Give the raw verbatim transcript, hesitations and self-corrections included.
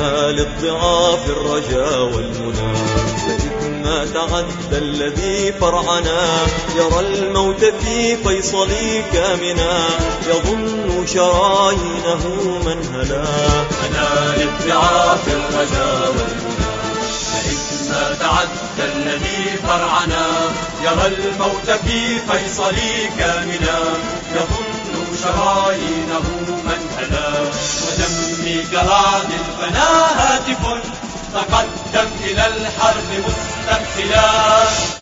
أنا للضعاف الرجا والمنى، فإذ ما تعدى الذي فرعنا يرى الموت في فيصل كامنا، يظن شرايينه منهلا. أنا للضعاف الرجا والمنى، فإذ ما تعدى الذي فرعنا يرى الموت في فيصل كامنا، يظن شرايينه منهلا. ودمي كرعد الفنا هاتف تقدم إلى الحرب مستمثلا.